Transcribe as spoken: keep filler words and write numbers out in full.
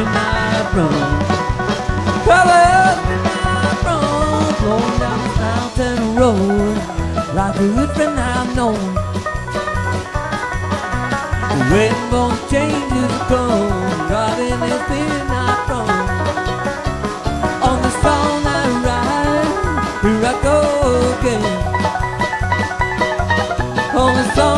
midnight run. Colors midnight run, flowing down this mountain road, like a good friend I've known. The wind won't change his clothes, driving this midnight run. On the song I ride, here I go again. On the song